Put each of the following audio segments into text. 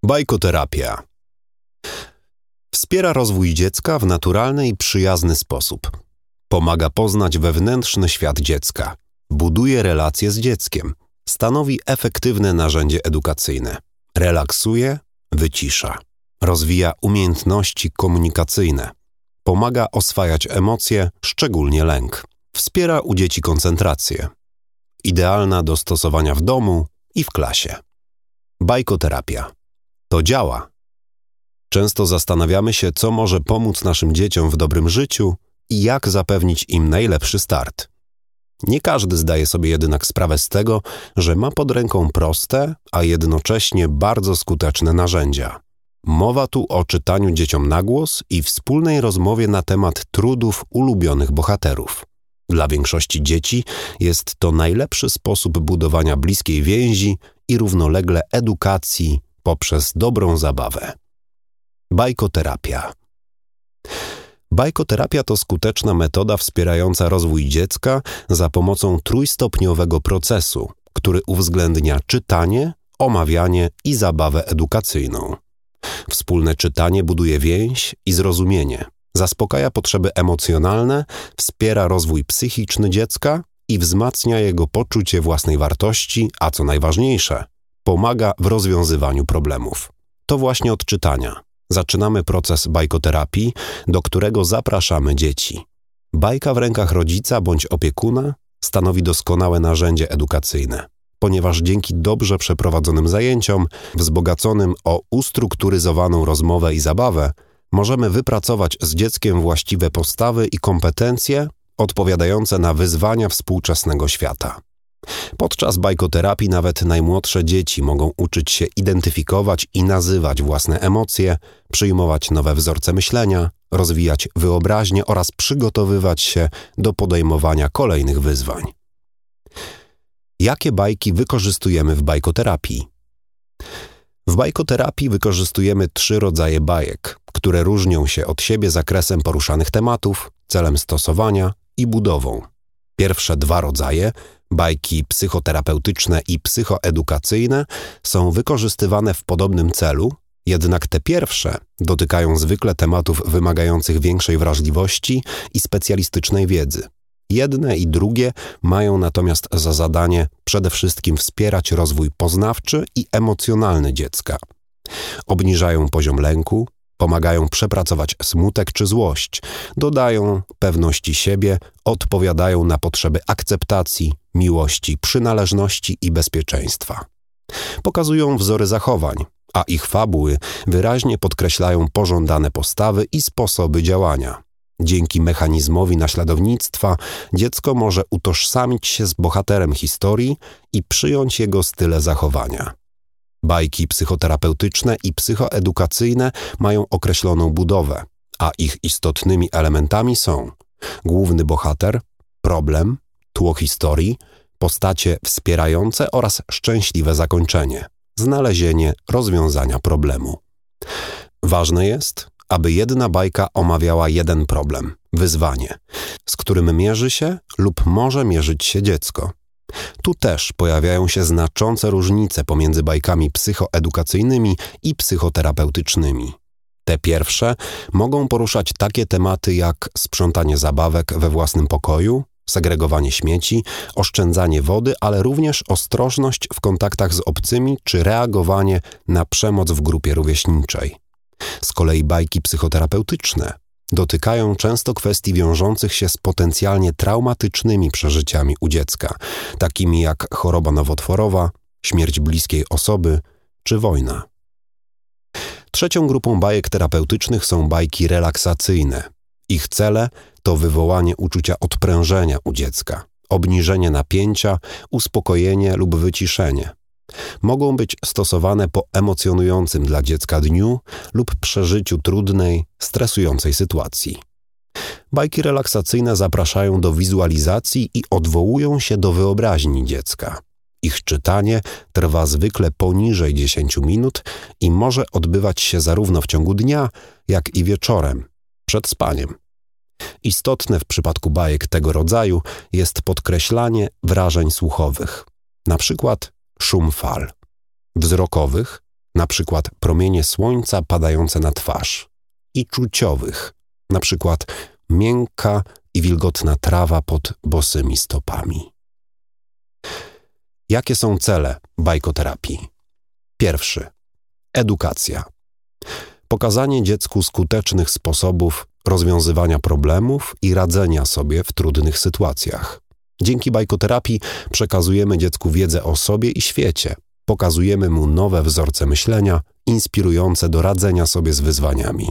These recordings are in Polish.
Bajkoterapia wspiera rozwój dziecka w naturalny i przyjazny sposób. Pomaga poznać wewnętrzny świat dziecka, buduje relacje z dzieckiem, stanowi efektywne narzędzie edukacyjne, relaksuje, wycisza, rozwija umiejętności komunikacyjne, pomaga oswajać emocje, szczególnie lęk, wspiera u dzieci koncentrację, idealna do stosowania w domu i w klasie. Bajkoterapia. To działa. Często zastanawiamy się, co może pomóc naszym dzieciom w dobrym życiu i jak zapewnić im najlepszy start. Nie każdy zdaje sobie jednak sprawę z tego, że ma pod ręką proste, a jednocześnie bardzo skuteczne narzędzia. Mowa tu o czytaniu dzieciom na głos i wspólnej rozmowie na temat trudów ulubionych bohaterów. Dla większości dzieci jest to najlepszy sposób budowania bliskiej więzi i równolegle edukacji poprzez dobrą zabawę. Bajkoterapia. Bajkoterapia to skuteczna metoda wspierająca rozwój dziecka za pomocą trójstopniowego procesu, który uwzględnia czytanie, omawianie i zabawę edukacyjną. Wspólne czytanie buduje więź i zrozumienie, zaspokaja potrzeby emocjonalne, wspiera rozwój psychiczny dziecka i wzmacnia jego poczucie własnej wartości, a co najważniejsze, pomaga w rozwiązywaniu problemów. To właśnie od czytania zaczynamy proces bajkoterapii, do którego zapraszamy dzieci. Bajka w rękach rodzica bądź opiekuna stanowi doskonałe narzędzie edukacyjne, ponieważ dzięki dobrze przeprowadzonym zajęciom, wzbogaconym o ustrukturyzowaną rozmowę i zabawę, możemy wypracować z dzieckiem właściwe postawy i kompetencje odpowiadające na wyzwania współczesnego świata. Podczas bajkoterapii nawet najmłodsze dzieci mogą uczyć się identyfikować i nazywać własne emocje, przyjmować nowe wzorce myślenia, rozwijać wyobraźnię oraz przygotowywać się do podejmowania kolejnych wyzwań. Jakie bajki wykorzystujemy w bajkoterapii? W bajkoterapii wykorzystujemy 3 rodzaje bajek, które różnią się od siebie zakresem poruszanych tematów, celem stosowania i budową. Pierwsze 2 rodzaje, bajki psychoterapeutyczne i psychoedukacyjne, są wykorzystywane w podobnym celu, jednak te pierwsze dotykają zwykle tematów wymagających większej wrażliwości i specjalistycznej wiedzy. Jedne i drugie mają natomiast za zadanie przede wszystkim wspierać rozwój poznawczy i emocjonalny dziecka. Obniżają poziom lęku, pomagają przepracować smutek czy złość, dodają pewności siebie, odpowiadają na potrzeby akceptacji, miłości, przynależności i bezpieczeństwa. Pokazują wzory zachowań, a ich fabuły wyraźnie podkreślają pożądane postawy i sposoby działania. Dzięki mechanizmowi naśladownictwa dziecko może utożsamić się z bohaterem historii i przyjąć jego style zachowania. Bajki psychoterapeutyczne i psychoedukacyjne mają określoną budowę, a ich istotnymi elementami są główny bohater, problem, tło historii, postacie wspierające oraz szczęśliwe zakończenie, znalezienie rozwiązania problemu. Ważne jest, aby jedna bajka omawiała jeden problem, wyzwanie, z którym mierzy się lub może mierzyć się dziecko. Tu też pojawiają się znaczące różnice pomiędzy bajkami psychoedukacyjnymi i psychoterapeutycznymi. Te pierwsze mogą poruszać takie tematy jak sprzątanie zabawek we własnym pokoju, segregowanie śmieci, oszczędzanie wody, ale również ostrożność w kontaktach z obcymi czy reagowanie na przemoc w grupie rówieśniczej. Z kolei bajki psychoterapeutyczne dotykają często kwestii wiążących się z potencjalnie traumatycznymi przeżyciami u dziecka, takimi jak choroba nowotworowa, śmierć bliskiej osoby czy wojna. Trzecią grupą bajek terapeutycznych są bajki relaksacyjne. Ich cele to wywołanie uczucia odprężenia u dziecka, obniżenie napięcia, uspokojenie lub wyciszenie. Mogą być stosowane po emocjonującym dla dziecka dniu lub przeżyciu trudnej, stresującej sytuacji. Bajki relaksacyjne zapraszają do wizualizacji i odwołują się do wyobraźni dziecka. Ich czytanie trwa zwykle poniżej 10 minut i może odbywać się zarówno w ciągu dnia, jak i wieczorem, przed spaniem. Istotne w przypadku bajek tego rodzaju jest podkreślanie wrażeń słuchowych, na przykład szum fal, wzrokowych, na przykład promienie słońca padające na twarz, i czuciowych, na przykład miękka i wilgotna trawa pod bosymi stopami. Jakie są cele bajkoterapii? Pierwszy. Edukacja. Pokazanie dziecku skutecznych sposobów rozwiązywania problemów i radzenia sobie w trudnych sytuacjach. Dzięki bajkoterapii przekazujemy dziecku wiedzę o sobie i świecie. Pokazujemy mu nowe wzorce myślenia, inspirujące do radzenia sobie z wyzwaniami.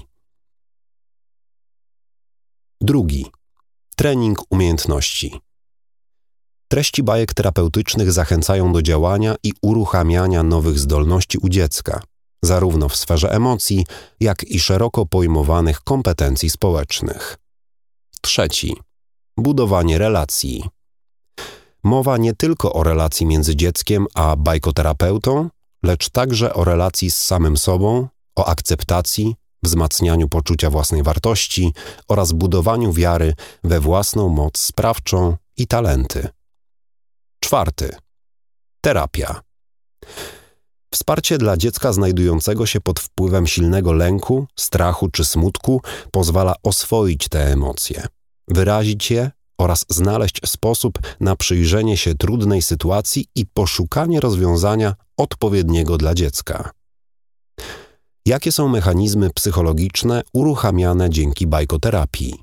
Drugi. Trening umiejętności. Treści bajek terapeutycznych zachęcają do działania i uruchamiania nowych zdolności u dziecka, zarówno w sferze emocji, jak i szeroko pojmowanych kompetencji społecznych. Trzeci. Budowanie relacji. Mowa nie tylko o relacji między dzieckiem a bajkoterapeutą, lecz także o relacji z samym sobą, o akceptacji, wzmacnianiu poczucia własnej wartości oraz budowaniu wiary we własną moc sprawczą i talenty. Czwarty. Terapia. Wsparcie dla dziecka znajdującego się pod wpływem silnego lęku, strachu czy smutku pozwala oswoić te emocje, wyrazić je oraz znaleźć sposób na przyjrzenie się trudnej sytuacji i poszukanie rozwiązania odpowiedniego dla dziecka. Jakie są mechanizmy psychologiczne uruchamiane dzięki bajkoterapii?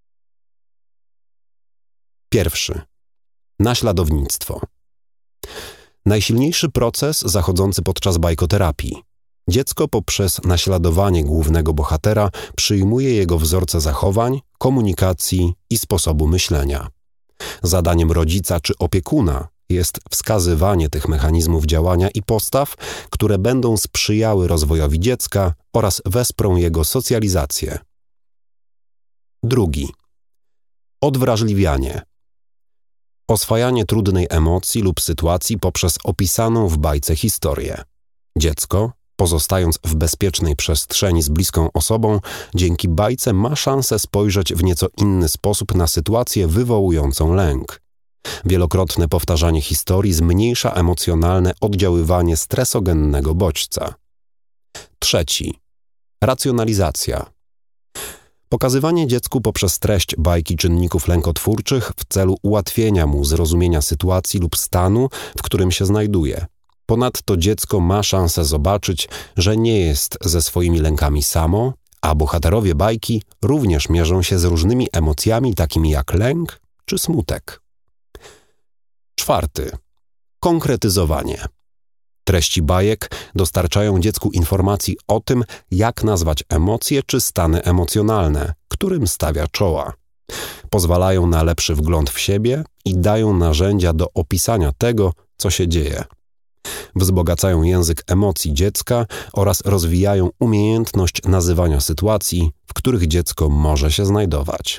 Pierwszy. Naśladownictwo. Najsilniejszy proces zachodzący podczas bajkoterapii. Dziecko poprzez naśladowanie głównego bohatera przyjmuje jego wzorce zachowań, komunikacji i sposobu myślenia. Zadaniem rodzica czy opiekuna jest wskazywanie tych mechanizmów działania i postaw, które będą sprzyjały rozwojowi dziecka oraz wesprą jego socjalizację. Drugi. Odwrażliwianie. Oswajanie trudnej emocji lub sytuacji poprzez opisaną w bajce historię. Dziecko, pozostając w bezpiecznej przestrzeni z bliską osobą, dzięki bajce ma szansę spojrzeć w nieco inny sposób na sytuację wywołującą lęk. Wielokrotne powtarzanie historii zmniejsza emocjonalne oddziaływanie stresogennego bodźca. Trzeci. Racjonalizacja. Pokazywanie dziecku poprzez treść bajki czynników lękotwórczych w celu ułatwienia mu zrozumienia sytuacji lub stanu, w którym się znajduje. Ponadto dziecko ma szansę zobaczyć, że nie jest ze swoimi lękami samo, a bohaterowie bajki również mierzą się z różnymi emocjami takimi jak lęk czy smutek. Czwarty. Konkretyzowanie. Treści bajek dostarczają dziecku informacji o tym, jak nazwać emocje czy stany emocjonalne, którym stawia czoła. Pozwalają na lepszy wgląd w siebie i dają narzędzia do opisania tego, co się dzieje. Wzbogacają język emocji dziecka oraz rozwijają umiejętność nazywania sytuacji, w których dziecko może się znajdować.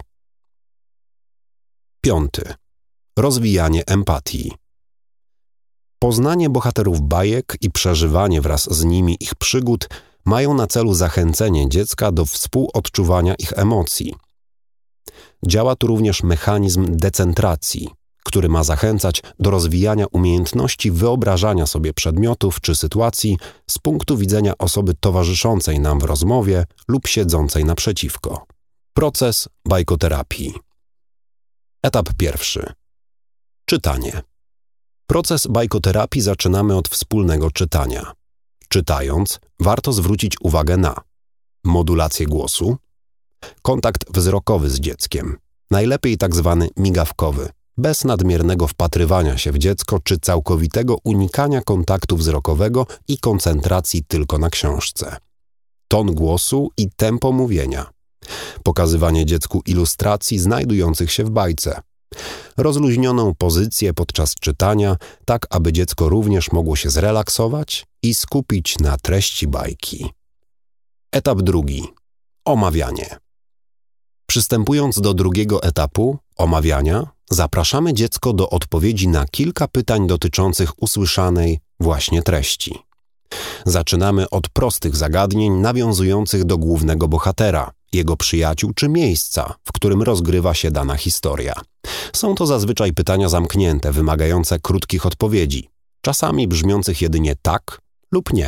Piąty. Rozwijanie empatii. Poznanie bohaterów bajek i przeżywanie wraz z nimi ich przygód mają na celu zachęcenie dziecka do współodczuwania ich emocji. Działa tu również mechanizm decentracji, który ma zachęcać do rozwijania umiejętności wyobrażania sobie przedmiotów czy sytuacji z punktu widzenia osoby towarzyszącej nam w rozmowie lub siedzącej naprzeciwko. Proces bajkoterapii. Etap pierwszy. Czytanie. Proces bajkoterapii zaczynamy od wspólnego czytania. Czytając, warto zwrócić uwagę na modulację głosu, kontakt wzrokowy z dzieckiem, najlepiej tak zwany migawkowy, bez nadmiernego wpatrywania się w dziecko czy całkowitego unikania kontaktu wzrokowego i koncentracji tylko na książce. Ton głosu i tempo mówienia. Pokazywanie dziecku ilustracji znajdujących się w bajce. Rozluźnioną pozycję podczas czytania, tak aby dziecko również mogło się zrelaksować i skupić na treści bajki. Etap drugi. Omawianie. Przystępując do drugiego etapu, omawiania, zapraszamy dziecko do odpowiedzi na kilka pytań dotyczących usłyszanej właśnie treści. Zaczynamy od prostych zagadnień nawiązujących do głównego bohatera, jego przyjaciół czy miejsca, w którym rozgrywa się dana historia. Są to zazwyczaj pytania zamknięte, wymagające krótkich odpowiedzi, czasami brzmiących jedynie tak lub nie.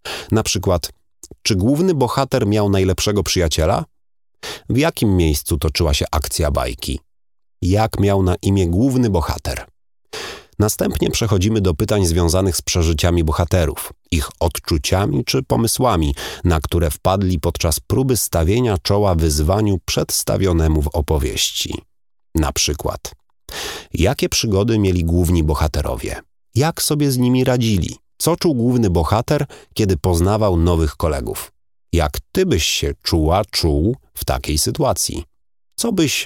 Na przykład, czy główny bohater miał najlepszego przyjaciela? W jakim miejscu toczyła się akcja bajki? Jak miał na imię główny bohater? Następnie przechodzimy do pytań związanych z przeżyciami bohaterów, ich odczuciami czy pomysłami, na które wpadli podczas próby stawienia czoła wyzwaniu przedstawionemu w opowieści. Na przykład, jakie przygody mieli główni bohaterowie? Jak sobie z nimi radzili? Co czuł główny bohater, kiedy poznawał nowych kolegów? Jak ty byś się czuł w takiej sytuacji? Co byś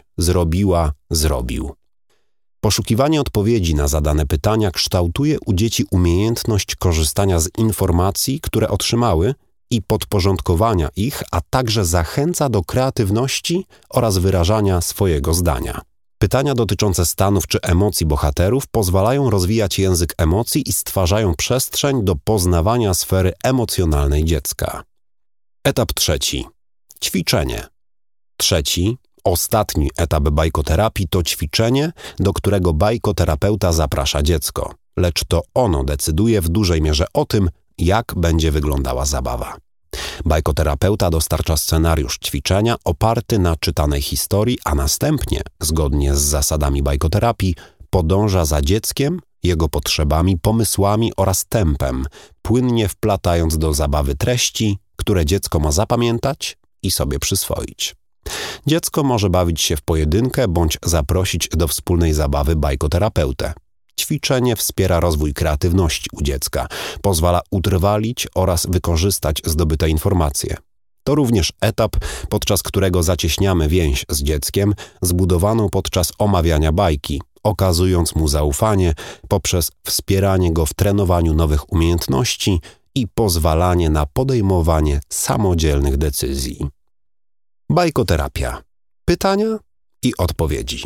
zrobił? Poszukiwanie odpowiedzi na zadane pytania kształtuje u dzieci umiejętność korzystania z informacji, które otrzymały i podporządkowania ich, a także zachęca do kreatywności oraz wyrażania swojego zdania. Pytania dotyczące stanów czy emocji bohaterów pozwalają rozwijać język emocji i stwarzają przestrzeń do poznawania sfery emocjonalnej dziecka. Etap 3. Ćwiczenie. 3. Ostatni etap bajkoterapii to ćwiczenie, do którego bajkoterapeuta zaprasza dziecko, lecz to ono decyduje w dużej mierze o tym, jak będzie wyglądała zabawa. Bajkoterapeuta dostarcza scenariusz ćwiczenia oparty na czytanej historii, a następnie, zgodnie z zasadami bajkoterapii, podąża za dzieckiem, jego potrzebami, pomysłami oraz tempem, płynnie wplatając do zabawy treści, które dziecko ma zapamiętać i sobie przyswoić. Dziecko może bawić się w pojedynkę bądź zaprosić do wspólnej zabawy bajkoterapeutę. Ćwiczenie wspiera rozwój kreatywności u dziecka, pozwala utrwalić oraz wykorzystać zdobyte informacje. To również etap, podczas którego zacieśniamy więź z dzieckiem, zbudowaną podczas omawiania bajki, okazując mu zaufanie poprzez wspieranie go w trenowaniu nowych umiejętności i pozwalanie na podejmowanie samodzielnych decyzji. Bajkoterapia. Pytania i odpowiedzi.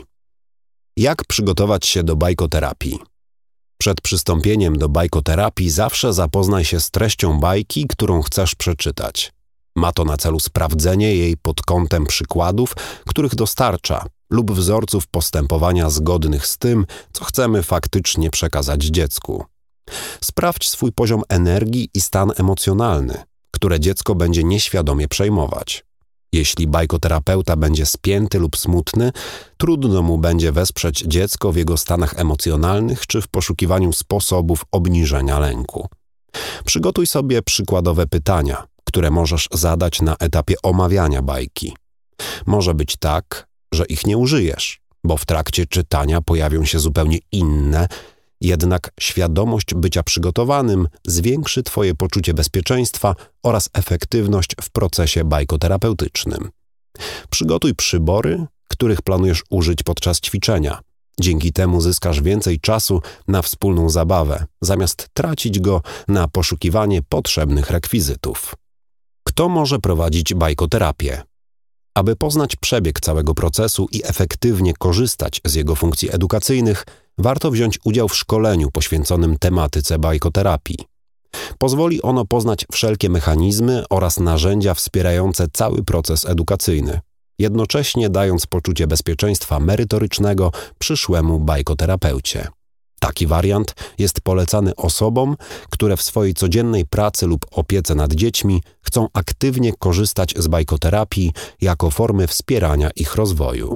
Jak przygotować się do bajkoterapii? Przed przystąpieniem do bajkoterapii zawsze zapoznaj się z treścią bajki, którą chcesz przeczytać. Ma to na celu sprawdzenie jej pod kątem przykładów, których dostarcza, lub wzorców postępowania zgodnych z tym, co chcemy faktycznie przekazać dziecku. Sprawdź swój poziom energii i stan emocjonalny, które dziecko będzie nieświadomie przejmować. Jeśli bajkoterapeuta będzie spięty lub smutny, trudno mu będzie wesprzeć dziecko w jego stanach emocjonalnych czy w poszukiwaniu sposobów obniżenia lęku. Przygotuj sobie przykładowe pytania, które możesz zadać na etapie omawiania bajki. Może być tak, że ich nie użyjesz, bo w trakcie czytania pojawią się zupełnie inne, jednak świadomość bycia przygotowanym zwiększy Twoje poczucie bezpieczeństwa oraz efektywność w procesie bajkoterapeutycznym. Przygotuj przybory, których planujesz użyć podczas ćwiczenia. Dzięki temu zyskasz więcej czasu na wspólną zabawę, zamiast tracić go na poszukiwanie potrzebnych rekwizytów. Kto może prowadzić bajkoterapię? Aby poznać przebieg całego procesu i efektywnie korzystać z jego funkcji edukacyjnych, warto wziąć udział w szkoleniu poświęconym tematyce bajkoterapii. Pozwoli ono poznać wszelkie mechanizmy oraz narzędzia wspierające cały proces edukacyjny, jednocześnie dając poczucie bezpieczeństwa merytorycznego przyszłemu bajkoterapeucie. Taki wariant jest polecany osobom, które w swojej codziennej pracy lub opiece nad dziećmi chcą aktywnie korzystać z bajkoterapii jako formy wspierania ich rozwoju.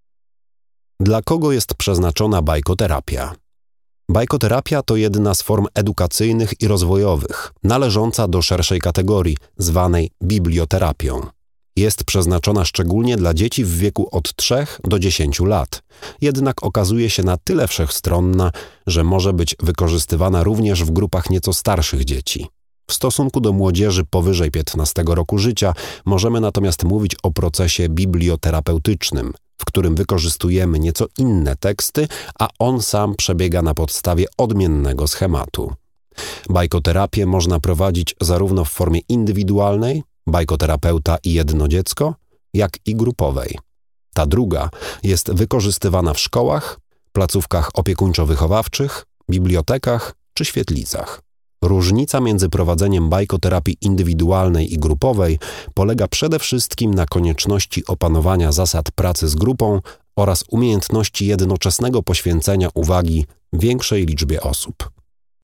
Dla kogo jest przeznaczona bajkoterapia? Bajkoterapia to jedna z form edukacyjnych i rozwojowych, należąca do szerszej kategorii, zwanej biblioterapią. Jest przeznaczona szczególnie dla dzieci w wieku od 3 do 10 lat, jednak okazuje się na tyle wszechstronna, że może być wykorzystywana również w grupach nieco starszych dzieci. W stosunku do młodzieży powyżej 15 roku życia możemy natomiast mówić o procesie biblioterapeutycznym, w którym wykorzystujemy nieco inne teksty, a on sam przebiega na podstawie odmiennego schematu. Bajkoterapię można prowadzić zarówno w formie indywidualnej, bajkoterapeuta i jedno dziecko, jak i grupowej. Ta druga jest wykorzystywana w szkołach, placówkach opiekuńczo-wychowawczych, bibliotekach czy świetlicach. Różnica między prowadzeniem bajkoterapii indywidualnej i grupowej polega przede wszystkim na konieczności opanowania zasad pracy z grupą oraz umiejętności jednoczesnego poświęcenia uwagi większej liczbie osób.